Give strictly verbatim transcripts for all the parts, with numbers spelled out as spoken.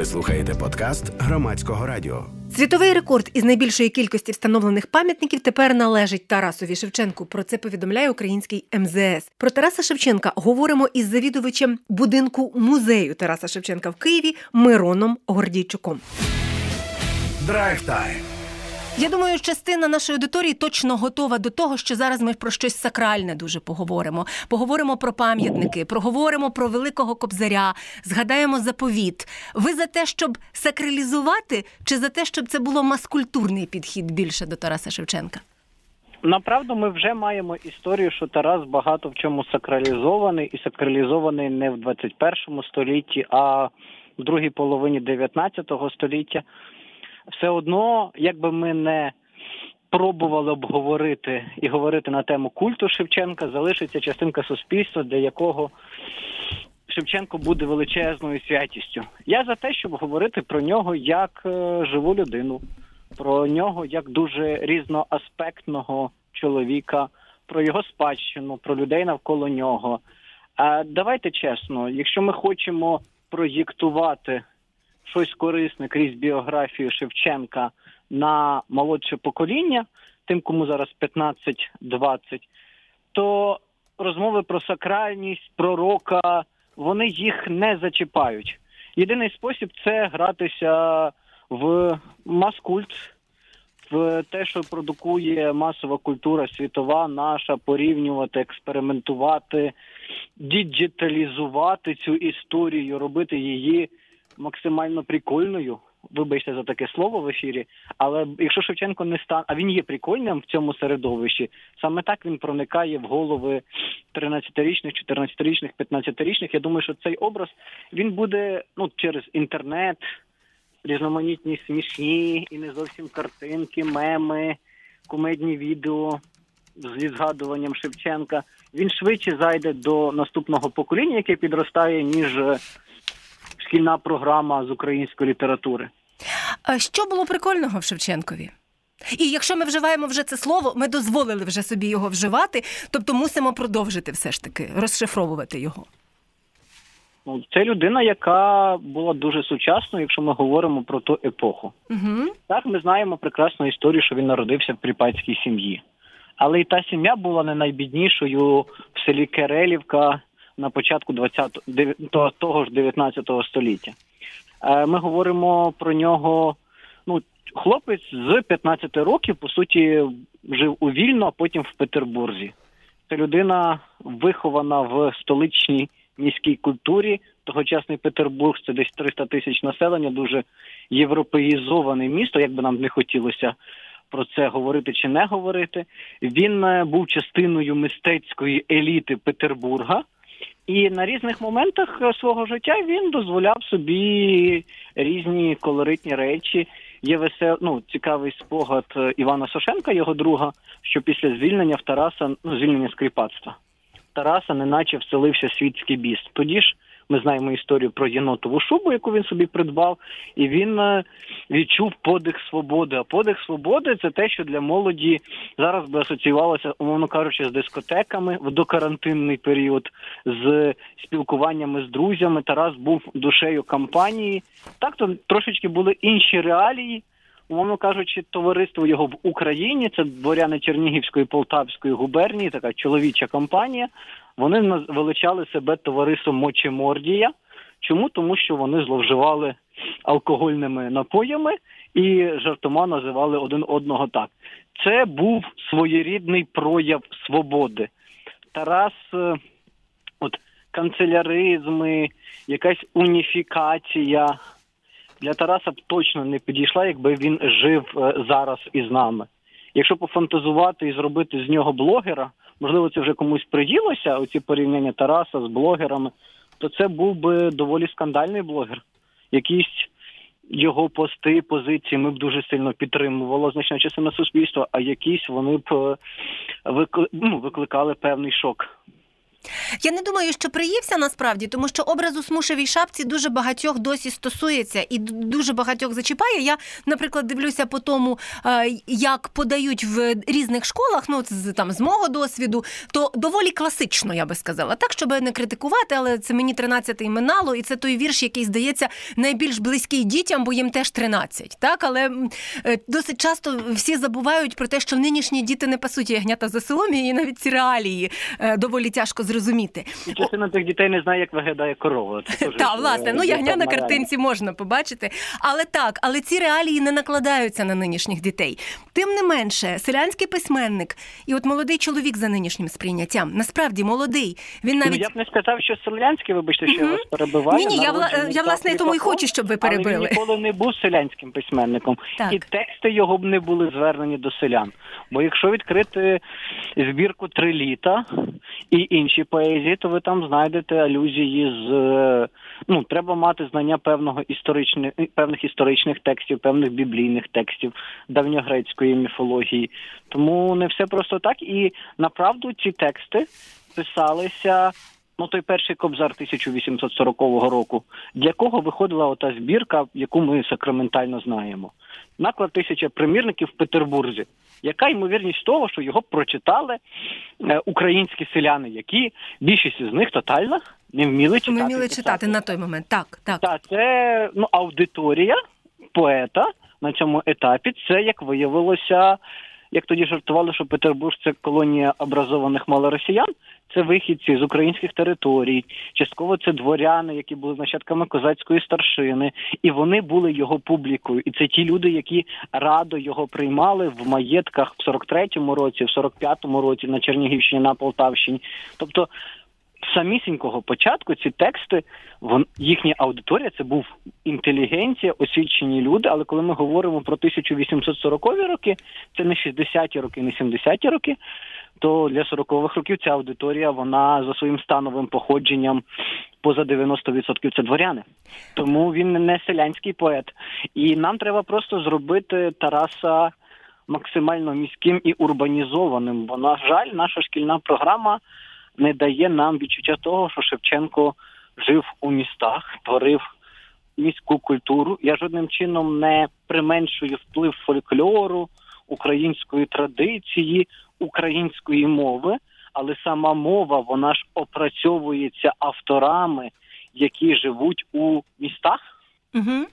Ви слухаєте подкаст Громадського радіо. Світовий рекорд із найбільшої кількості встановлених пам'ятників тепер належить Тарасові Шевченку. Про це повідомляє український ем зе ес. Про Тараса Шевченка говоримо із завідувачем будинку музею Тараса Шевченка в Києві Мироном Гордійчуком. Драйв-тайм. Я думаю, частина нашої аудиторії точно готова до того, що зараз ми про щось сакральне дуже поговоримо. Поговоримо про пам'ятники, проговоримо про Великого Кобзаря, згадаємо заповіт. Ви за те, щоб сакралізувати, чи за те, щоб це було маскультурний підхід більше до Тараса Шевченка? Направду, ми вже маємо історію, що Тарас багато в чому сакралізований, і сакралізований не в двадцять першому столітті, а в другій половині дев'ятнадцятого століття. Все одно, якби ми не пробували обговорити і говорити на тему культу Шевченка, залишиться частинка суспільства, для якого Шевченко буде величезною святістю. Я за те, щоб говорити про нього як е, живу людину, про нього як дуже різноаспектного чоловіка, про його спадщину, про людей навколо нього. А давайте чесно, якщо ми хочемо проєктувати щось корисне крізь біографію Шевченка на молодше покоління, тим, кому зараз п'ятнадцять-двадцять, то розмови про сакральність, пророка, вони їх не зачіпають. Єдиний спосіб – це гратися в мас-культ, в те, що продукує масова культура світова наша, порівнювати, експериментувати, діджиталізувати цю історію, робити її максимально прикольною, вибачте за таке слово в ефірі, але якщо Шевченко не стане, а він є прикольним в цьому середовищі, саме так він проникає в голови тринадцятирічних, чотирнадцятирічних, п'ятнадцятирічних. Я думаю, що цей образ, він буде, ну, через інтернет, різноманітні смішні і не зовсім картинки, меми, кумедні відео зі згадуванням Шевченка, він швидше зайде до наступного покоління, яке підростає, ніж шкільна програма з української літератури. А що було прикольного в Шевченкові? І якщо ми вживаємо вже це слово, ми дозволили вже собі його вживати, тобто мусимо продовжити все ж таки, розшифровувати його. Ну, це людина, яка була дуже сучасною, якщо ми говоримо про ту епоху. Угу. Так, ми знаємо прекрасну історію, що він народився в припадській сім'ї. Але і та сім'я була не найбіднішою в селі Керелівка на початку двадцятого, того ж дев'ятнадцятого століття. Ми говоримо про нього, ну, хлопець з п'ятнадцяти років, по суті, жив у Вільно, а потім в Петербурзі. Це людина, вихована в столичній міській культурі. Тогочасний Петербург – це десь триста тисяч населення, дуже європеїзоване місто, як би нам не хотілося про це говорити чи не говорити. Він був частиною мистецької еліти Петербурга. І на різних моментах свого життя він дозволяв собі різні колоритні речі. Є весел, ну, цікавий спогад Івана Сошенка, його друга, що після звільнення в Тараса, ну, звільнення з кріпацтва, Тараса неначе вселився світський біс. Тоді ж ми знаємо історію про єнотову шубу, яку він собі придбав, і він відчув подих свободи. А подих свободи – це те, що для молоді зараз би асоціювалося, умовно кажучи, з дискотеками в докарантинний період, з спілкуваннями з друзями. Тарас був душею кампанії. Так, то трошечки були інші реалії. Умовно кажучи, товариство його в Україні, це дворяни Чернігівської, Полтавської губернії, така чоловіча компанія. Вони величали себе товариством Мочемордія. Чому? Тому що вони зловживали алкогольними напоями і жартома називали один одного так. Це був своєрідний прояв свободи. Тарас, от канцеляризми, якась уніфікація для Тараса б точно не підійшла, якби він жив зараз із нами. Якщо пофантазувати і зробити з нього блогера, можливо, це вже комусь приділося, оці порівняння Тараса з блогерами, то це був би доволі скандальний блогер. Якісь його пости, позиції ми б дуже сильно підтримували, значна частина суспільства, а якісь вони б викли... ну, викликали певний шок. Я не думаю, що приївся насправді, тому що образ у смушевій шапці дуже багатьох досі стосується і дуже багатьох зачіпає. Я, наприклад, дивлюся по тому, як подають в різних школах, ну, це там з мого досвіду, то доволі класично, я би сказала. Так, щоб не критикувати, але це мені тринадцятий минало, і це той вірш, який, здається, найбільш близький дітям, бо їм теж тринадцять. Так, але досить часто всі забувають про те, що нинішні діти не пасуть ягнята за селом, і навіть ці реалії доволі тяжко зрозуміти. І частина тих дітей не знає, як виглядає корова. Так, власне, ну ягня на картинці можна побачити. Але так, але ці реалії не накладаються на нинішніх дітей. Тим не менше, селянський письменник і от молодий чоловік за нинішнім сприйняттям, насправді молодий, він навіть... Ну, я б не сказав, що селянський, вибачте, що угу. я вас перебиваю. Ні-ні, я, вла... я власне, тому і хочу, щоб ви перебили. Але він ніколи не був селянським письменником. Так. І тексти його б не були звернені до селян. Бо якщо відкрити збірку «Три літа» і інші поезії, то ви там знайдете алюзії з... Ну, треба мати знання певного історичних, певних історичних текстів, певних біблійних текстів, давньогрецької міфології. Тому не все просто так. І, направду, ці тексти писалися... Ну, той перший Кобзар тисяча вісімсот сорокового року, для кого виходила ота збірка, яку ми сакраментально знаємо. Наклад тисяча примірників в Петербурзі. Яка ймовірність того, що його прочитали е, українські селяни, які, більшість з них тотально не вміли читати. Не вміли читати на той момент, так. Так, так це ну, аудиторія поета на цьому етапі. Це, як виявилося, як тоді жартували, що Петербург – це колонія образованих малоросіян, це вихідці з українських територій, частково це дворяни, які були нащадками козацької старшини, і вони були його публікою. І це ті люди, які радо його приймали в маєтках в сорок третьому році, в сорок п'ятому році на Чернігівщині, на Полтавщині. Тобто з самісінького початку ці тексти, вон, їхня аудиторія, це був інтелігенція, освічені люди, але коли ми говоримо про тисяча вісімсот сорокові роки, це не шістдесяті роки, не сімдесяті роки, то для сорокових років ця аудиторія, вона за своїм становим походженням поза дев'яносто відсотків це дворяни. Тому він не селянський поет. І нам треба просто зробити Тараса максимально міським і урбанізованим, бо, на жаль, наша шкільна програма не дає нам відчуття того, що Шевченко жив у містах, творив міську культуру. Я жодним чином не применшую вплив фольклору, української традиції, української мови, але сама мова, вона ж опрацьовується авторами, які живуть у містах. Угу.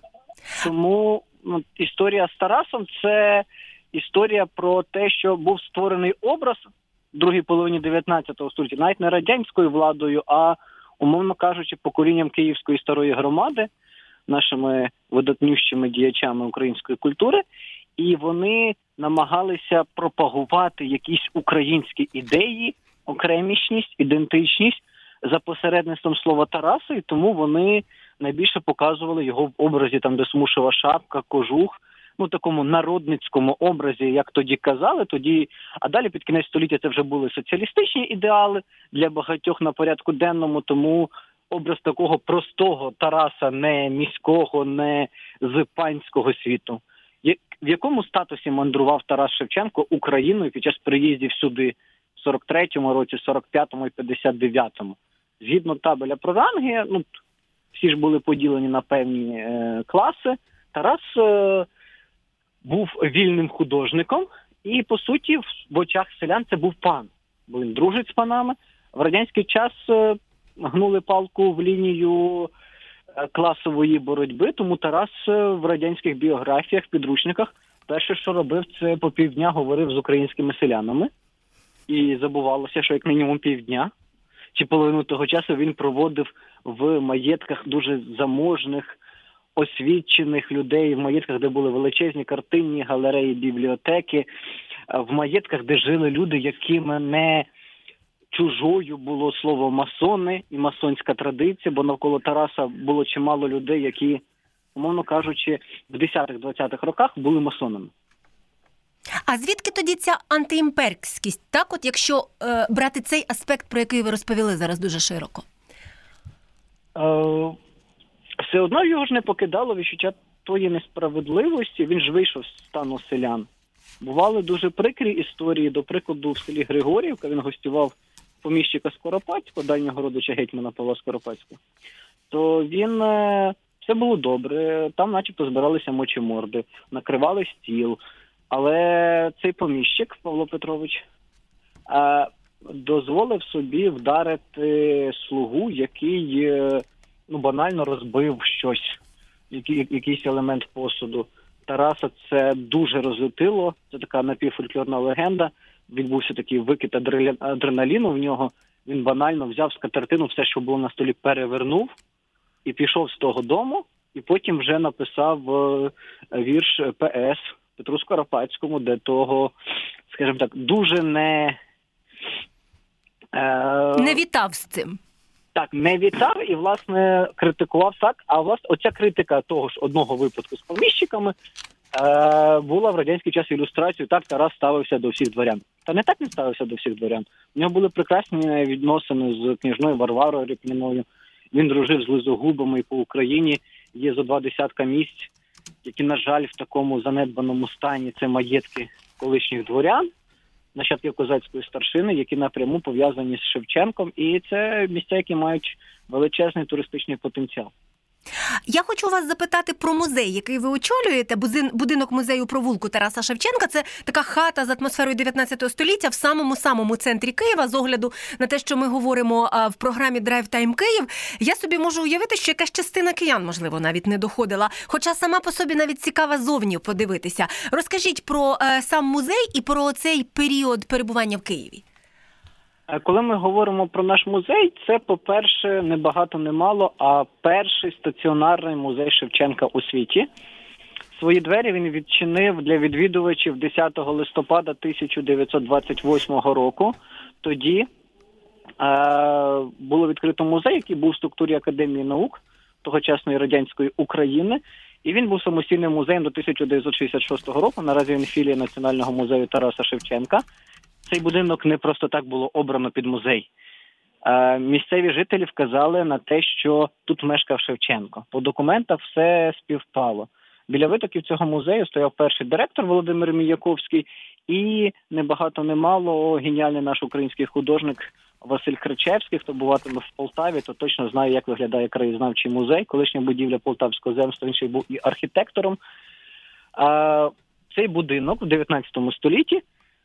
Тому ну, історія з Тарасом – це історія про те, що був створений образ в другій половині дев'ятнадцятого століття, навіть не радянською владою, а, умовно кажучи, поколінням Київської старої громади, нашими видатнющими діячами української культури, і вони намагалися пропагувати якісь українські ідеї, окремішність, ідентичність за посередництвом слова Тараса, і тому вони найбільше показували його в образі, там, де смушева шапка, кожух, ну, такому народницькому образі, як тоді казали, тоді, а далі під кінець століття це вже були соціалістичні ідеали для багатьох на порядку денному, тому образ такого простого Тараса, не міського, не з панського світу. В якому статусі мандрував Тарас Шевченко Україною під час приїздів сюди в сорок третьому році, сорок п'ятому і п'ятдесят дев'ятому? Згідно табеля про ранги, ну, всі ж були поділені на певні е, класи, Тарас е, був вільним художником і, по суті, в, в очах селян це був пан, бо він дружить з панами. В радянський час е, гнули палку в лінію класової боротьби, тому Тарас в радянських біографіях, підручниках перше, що робив, це по півдня говорив з українськими селянами. І забувалося, що як мінімум півдня чи половину того часу він проводив в маєтках дуже заможних, освічених людей, в маєтках, де були величезні картинні галереї, бібліотеки, в маєтках, де жили люди, якими не чужою було слово масони і масонська традиція, бо навколо Тараса було чимало людей, які, умовно кажучи, в десятих-двадцятих роках були масонами. А звідки тоді ця антиімперськість? Так от, якщо е, брати цей аспект, про який ви розповіли зараз дуже широко? Е, все одно його ж не покидало відчуття тої несправедливості. Він ж вийшов з стану селян. Бували дуже прикрі історії, до прикладу, в селі Григорівка, він гостював поміщика Скоропадського, дальнього родича гетьмана Павла Скоропадського, то він, е, все було добре, там начебто збиралися мочеморди, накривали стіл, але цей поміщик, Павло Петрович, е, дозволив собі вдарити слугу, який е, ну, банально розбив щось, який, якийсь елемент посуду. Тараса це дуже розлютило, це така напівфольклорна легенда. Відбувся такий викид адреналіну в нього. Він банально взяв скатертину, все, що було на столі, перевернув і пішов з того дому, і потім вже написав е, вірш П С Петру Скоропадському, де того, скажімо так, дуже не... Е, не вітав з цим. Так, не вітав і, власне, критикував так. А, власне, оця критика того ж одного випадку з поміщиками е, була в радянський час ілюстрацією. Так, Тарас ставився до всіх дворян. Та не так не ставився до всіх дворян. У нього були прекрасні відносини з княжною Варварою Репніною. Він дружив з лизогубами і по Україні. Є зо два десятка місць, які, на жаль, в такому занедбаному стані. Це маєтки колишніх дворян, нащадків козацької старшини, які напряму пов'язані з Шевченком. І це місця, які мають величезний туристичний потенціал. Я хочу вас запитати про музей, який ви очолюєте, будинок музею провулку Тараса Шевченка. Це така хата з атмосферою дев'ятнадцятого століття в самому-самому центрі Києва. З огляду на те, що ми говоримо в програмі Drive Time Київ, я собі можу уявити, що якась частина киян, можливо, навіть не доходила. Хоча сама по собі навіть цікава зовні подивитися. Розкажіть про сам музей і про цей період перебування в Києві. Коли ми говоримо про наш музей, це, по-перше, не багато, не мало, а перший стаціонарний музей Шевченка у світі. Свої двері він відчинив для відвідувачів десятого листопада тисяча дев'ятсот двадцять восьмого року. Тоді е- було відкрито музей, який був в структурі Академії наук тогочасної радянської України. І він був самостійним музеєм до тисяча дев'ятсот шістдесят шостого року. Наразі він філія Національного музею Тараса Шевченка. Цей будинок не просто так було обрано під музей. Е, місцеві жителі вказали на те, що тут мешкав Шевченко. По документах все співпало. Біля витоків цього музею стояв перший директор Володимир Міяковський і небагато не мало геніальний наш український художник Василь Кричевський. Хто буватиме в Полтаві, то точно знає, як виглядає краєзнавчий музей. Колишня будівля Полтавського земства, він ще був і архітектором. Е, цей будинок в дев'ятнадцятому столітті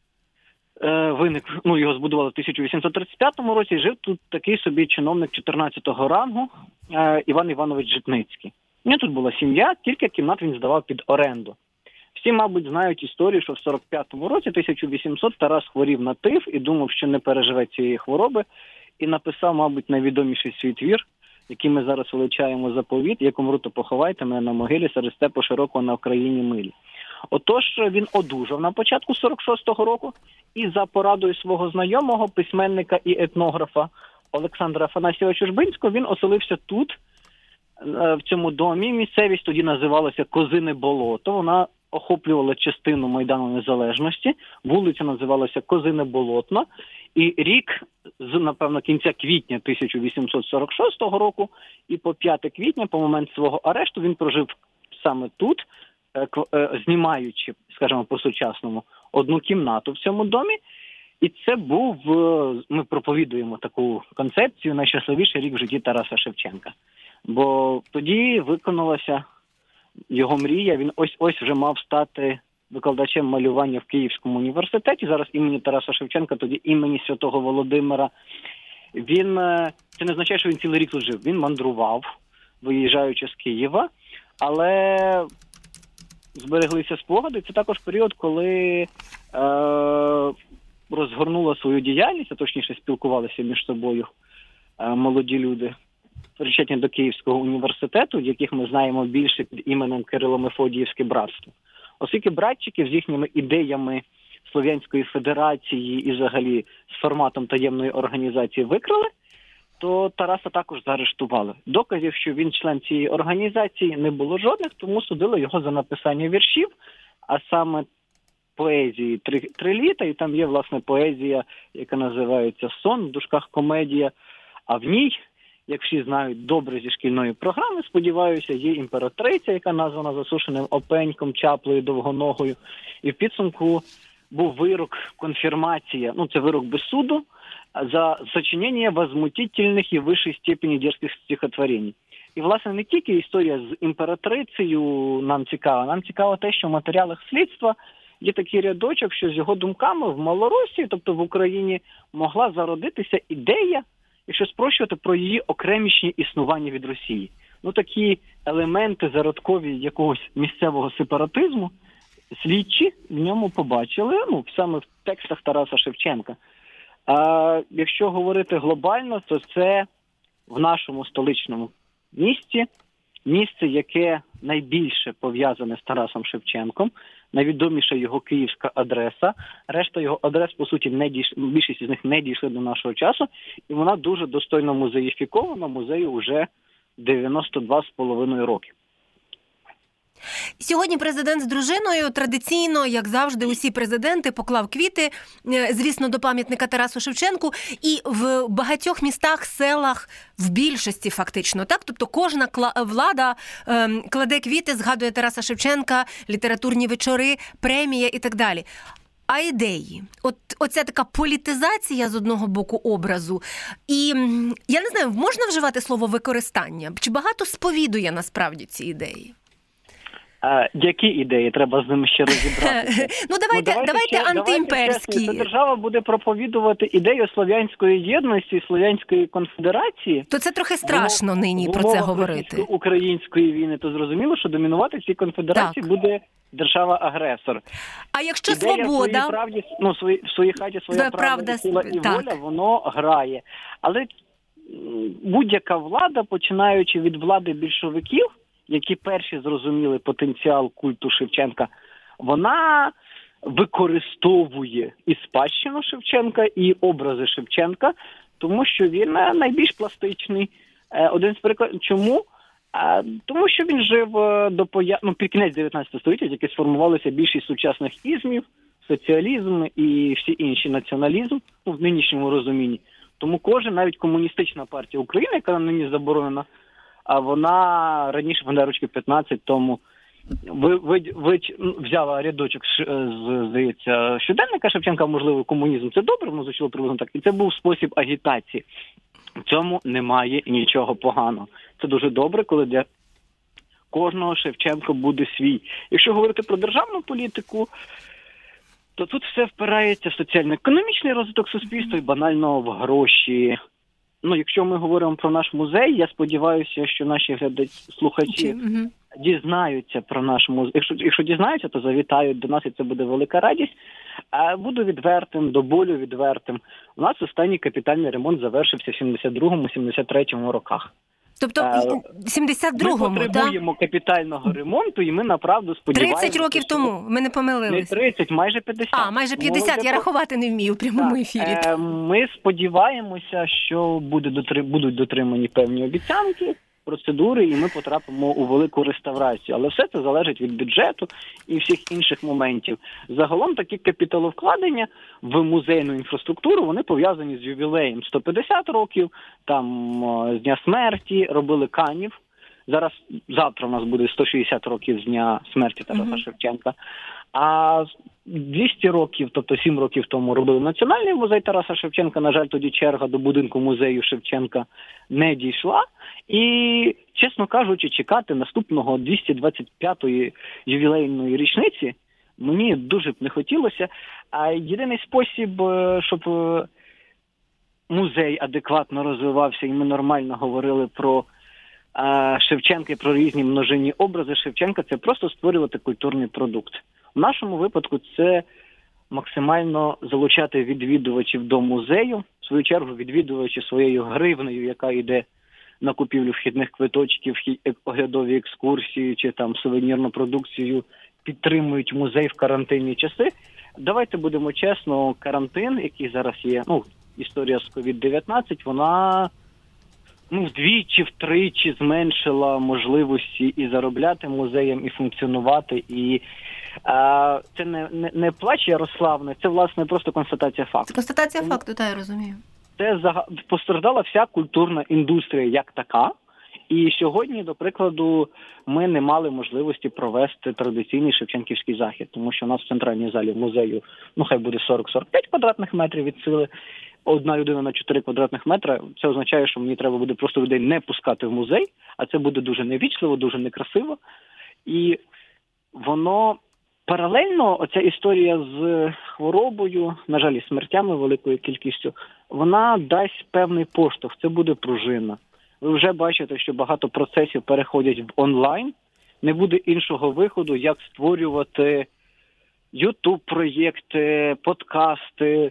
виник, ну, його збудували в тисяча вісімсот тридцять п'ятому році, і жив тут такий собі чиновник чотирнадцятого рангу е, Іван Іванович Житницький. У нього тут була сім'я, кілька кімнат він здавав під оренду. Всі, мабуть, знають історію, що в сорок п'ятому році, тисяча вісімсот, Тарас хворів на тиф і думав, що не переживе цієї хвороби, і написав, мабуть, найвідоміший свій твір, який ми зараз величаємо заповіт, «Як умру, то поховайте мене на могилі серед степу широкого на Україні милі». Отож, він одужав на початку сорок шостого року і за порадою свого знайомого, письменника і етнографа Олександра Афанасьєва Чужбинського, він оселився тут, в цьому домі. Місцевість тоді називалася Козине болото. Вона охоплювала частину Майдану Незалежності. Вулиця називалася Козине болотно. І рік з, напевно, кінця квітня тисяча вісімсот сорок шостого року і по п'яте квітня, по момент свого арешту, він прожив саме тут, знімаючи, скажімо, по-сучасному, одну кімнату в цьому домі. І це був, ми проповідуємо таку концепцію, найщасливіший рік в житті Тараса Шевченка. Бо тоді виконалася його мрія, він ось-ось вже мав стати викладачем малювання в Київському університеті, зараз імені Тараса Шевченка, тоді імені Святого Володимира. Він, це не означає, що він цілий рік тут жив, він мандрував, виїжджаючи з Києва, але збереглися спогади. Це також період, коли е, розгорнула свою діяльність, а точніше спілкувалися між собою е, молоді люди, причетні до Київського університету, яких ми знаємо більше під іменем Кирило-Мефодіївське братство. Оскільки братчиків з їхніми ідеями Слов'янської Федерації і взагалі з форматом таємної організації викрили, то Тараса також заарештували. Доказів, що він член цієї організації, не було жодних, тому судили його за написання віршів, а саме поезії «Три, три літа», і там є, власне, поезія, яка називається «Сон», в дужках комедія, а в ній, як всі знають добре зі шкільної програми, сподіваюся, є імператриця, яка названа засушеним опеньком, чаплею, довгоногою, і в підсумку був вирок, конфірмація, ну це вирок без суду, за сочинение возмутительних і вищої степені дерзких стихотворень. І, власне, не тільки історія з імператрицею нам цікава, нам цікаво те, що в матеріалах слідства є такий рядочок, що з його думками в Малоросії, тобто в Україні, могла зародитися ідея, якщо спрощувати, про її окремішнє існування від Росії. Ну, такі елементи зародкові якогось місцевого сепаратизму слідчі в ньому побачили, ну, саме в текстах Тараса Шевченка. А якщо говорити глобально, то це в нашому столичному місті, місце, яке найбільше пов'язане з Тарасом Шевченком, найвідоміша його київська адреса. Решта його адрес, по суті, не дійш... більшість з них не дійшли до нашого часу, і вона дуже достойно музеїфікована, музею вже дев'яносто два з половиною роки. Сьогодні президент з дружиною традиційно, як завжди, усі президенти поклав квіти, звісно, до пам'ятника Тарасу Шевченку, і в багатьох містах, селах, в більшості фактично, так? Тобто кожна влада ем, кладе квіти, згадує Тараса Шевченка, літературні вечори, премія і так далі. А ідеї? От оця така політизація з одного боку образу. І я не знаю, можна вживати слово використання? Чи багато сповідує насправді ці ідеї? А які ідеї? Треба з ними ще розібратися. Ну, давайте, ну, давайте, давайте ще, антиімперські. Давайте держава буде проповідувати ідею слов'янської єдності, слов'янської конфедерації. То це трохи страшно в, нині в про це говорити. Української війни, то зрозуміло, що домінувати в цій конфедерації так. буде держава-агресор. А якщо ідея свобода? В правді, ну, свої, в своїй хаті своя правда, правда сила і так. воля, воно грає. Але будь-яка влада, починаючи від влади більшовиків, які перші зрозуміли потенціал культу Шевченка, вона використовує і спадщину Шевченка, і образи Шевченка, тому що він найбільш пластичний. Один з прикладів. Чому? Тому що він жив до поя... ну, під кінець дев'ятнадцятого століття, які сформувалися більшість сучасних ізмів, соціалізм і всі інші націоналізм, ну, в нинішньому розумінні. Тому кожен, навіть комуністична партія України, яка нині заборонена, а вона раніше, вона років п'ятнадцять тому, ви, ви, ви, взяла рядочок, з, здається, щоденника Шевченка, можливо, комунізм. Це добре, воно звучало приблизно так. І це був спосіб агітації. В цьому немає нічого поганого. Це дуже добре, коли для кожного Шевченко буде свій. Якщо говорити про державну політику, то тут все впирається в соціально-економічний розвиток суспільства і банально в гроші. Ну, якщо ми говоримо про наш музей, я сподіваюся, що наші глядачі, слухачі угу. дізнаються про наш музей. Якщо, якщо дізнаються, то завітають до нас, і це буде велика радість. А буду відвертим, до болю відвертим. У нас останній капітальний ремонт завершився в сімдесят другому - сімдесят третьому роках. Тобто в сімдесят другому, ми потребуємо да? капітального ремонту, і ми направду сподіваємося... тридцять років що... тому, ми не помилились. Не тридцять, майже п'ятдесят. А, майже п'ятдесят, я рахувати не вмію в прямому так. ефірі. Ми сподіваємося, що буде дотри... будуть дотримані певні обіцянки, процедури, і ми потрапимо у велику реставрацію. Але все це залежить від бюджету і всіх інших моментів. Загалом такі капіталовкладення в музейну інфраструктуру, вони пов'язані з ювілеєм сто п'ятдесят років, там з Дня смерті, робили Канів. Зараз, завтра у нас буде сто шістдесят років з Дня смерті Тараса uh-huh. Шевченка. А двісті років, тобто сім років тому, робили Національний музей Тараса Шевченка. На жаль, тоді черга до будинку музею Шевченка не дійшла. І, чесно кажучи, чекати наступного двісті двадцять п'ятої ювілейної річниці мені дуже б не хотілося. А єдиний спосіб, щоб музей адекватно розвивався і ми нормально говорили про Шевченка і про різні множинні образи Шевченка, це просто створювати культурний продукт. В нашому випадку це максимально залучати відвідувачів до музею, в свою чергу відвідувачі своєю гривнею, яка йде на купівлю вхідних квиточків, оглядові екскурсії чи там сувенірну продукцію, підтримують музей в карантинні часи. Давайте будемо чесно, карантин, який зараз є, ну, історія з ковід дев'ятнадцять, вона ну, вдвічі, втричі зменшила можливості і заробляти музеям, і функціонувати, і а, це не, не, не плач Ярославне, це, власне, просто констатація факту. Це констатація Тому, факту, так, я розумію. Це зага... постраждала вся культурна індустрія як така, і сьогодні, до прикладу, ми не мали можливості провести традиційний шевченківський захід, тому що у нас в центральній залі музею, ну, хай буде сорок - сорок п'ять квадратних метрів від сили, одна людина на чотири квадратних метри, це означає, що мені треба буде просто людей не пускати в музей, а це буде дуже невічливо, дуже некрасиво. І воно паралельно, оця історія з хворобою, на жаль, і смертями великою кількістю, вона дасть певний поштовх, це буде пружина. Ви вже бачите, що багато процесів переходять в онлайн, не буде іншого виходу, як створювати ютуб-проєкти, подкасти,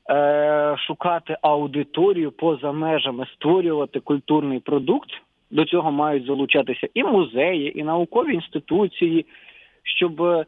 е- шукати аудиторію поза межами, створювати культурний продукт. До цього мають залучатися і музеї, і наукові інституції, щоб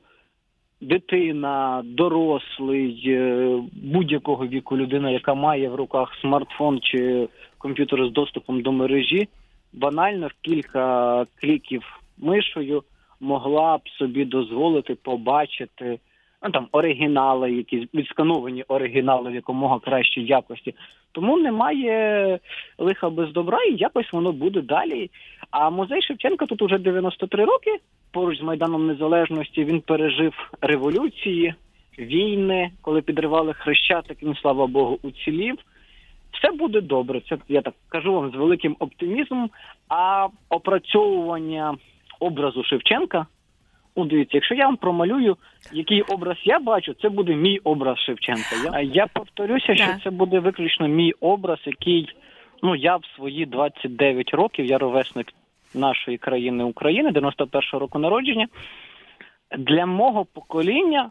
дитина, дорослий, будь-якого віку людина, яка має в руках смартфон чи комп'ютер з доступом до мережі, банально в кілька кліків мишею могла б собі дозволити побачити ну, там, оригінали, якісь відскановані оригінали в якомога кращій якості. Тому немає лиха без добра, і якось воно буде далі. А музей Шевченка тут уже дев'яносто три роки, поруч з Майданом Незалежності він пережив революції, війни, коли підривали Хрещатик, він, слава Богу, уцілів. Все буде добре, це я так кажу вам з великим оптимізмом. А опрацьовування образу Шевченка, ну, дивіться, якщо я вам промалюю, який образ я бачу, це буде мій образ Шевченка. Я, я повторюся, що це буде виключно мій образ, який, ну, я в свої двадцять дев'ять років, я ровесник нашої країни України, дев'яносто першого року народження. Для мого покоління,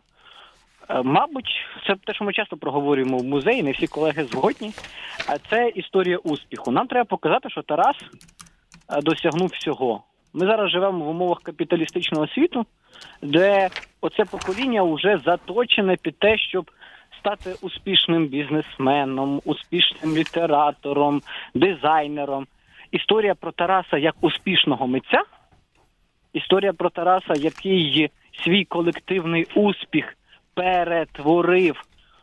мабуть, це те, що ми часто проговорюємо в музеї, не всі колеги згодні, а це історія успіху. Нам треба показати, що Тарас досягнув всього. Ми зараз живемо в умовах капіталістичного світу, де оце покоління вже заточене під те, щоб стати успішним бізнесменом, успішним літератором, дизайнером. Історія про Тараса як успішного митця, історія про Тараса, який свій колективний успіх перетворив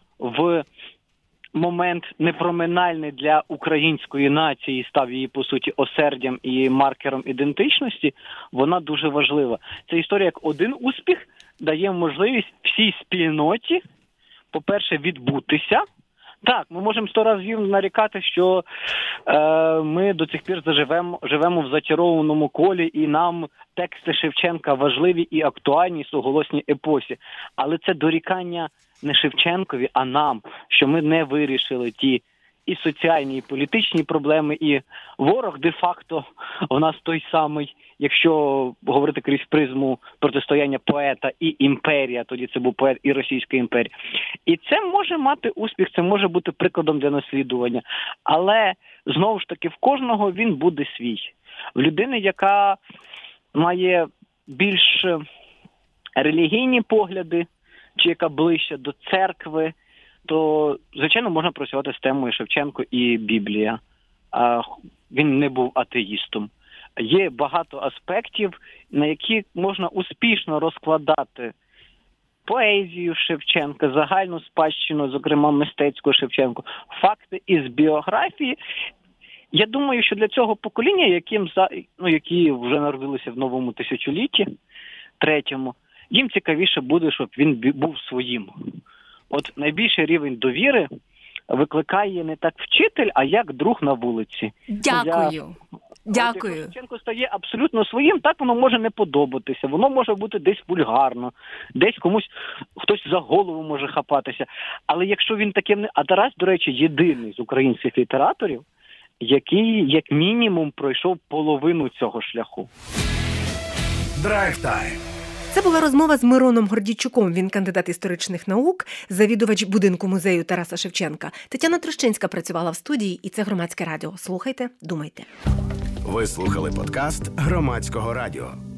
в момент непроминальний для української нації, став її, по суті, осердям і маркером ідентичності, вона дуже важлива. Це історія, як один успіх дає можливість всій спільноті, по-перше, відбутися. Так, ми можемо сто разів нарікати, що е, ми до цих пір заживемо, живемо в зачарованому колі, і нам тексти Шевченка важливі і актуальні суголосній епосі. Але це дорікання не Шевченкові, а нам, що ми не вирішили ті і соціальні, і політичні проблеми, і ворог де-факто у нас той самий, якщо говорити крізь призму протистояння поета і імперія, тоді це був поет і Російська імперія. І це може мати успіх, це може бути прикладом для наслідування. Але, знову ж таки, в кожного він буде свій. В людини, яка має більш релігійні погляди, чи яка ближче до церкви, то, звичайно, можна працювати з темою Шевченко і Біблія. Він не був атеїстом. Є багато аспектів, на які можна успішно розкладати поезію Шевченка, загальну спадщину, зокрема мистецьку Шевченка, факти із біографії. Я думаю, що для цього покоління, яким, ну, які вже народилися в новому тисячолітті, третьому, їм цікавіше буде, щоб він був своїм. От найбільший рівень довіри викликає не так вчитель, а як друг на вулиці. Дякую. Я... Дякую. Якщо Шевченко стає абсолютно своїм, так воно може не подобатися, воно може бути десь вульгарно, десь комусь хтось за голову може хапатися. Але якщо він таким не... А Тарас, до речі, єдиний з українських літераторів, який, як мінімум, пройшов половину цього шляху. Драйв тайм. Це була розмова з Мироном Гордійчуком. Він кандидат історичних наук, завідувач будинку музею Тараса Шевченка. Тетяна Трощинська працювала в студії, і це Громадське радіо. Слухайте, думайте. Ви слухали подкаст Громадського радіо.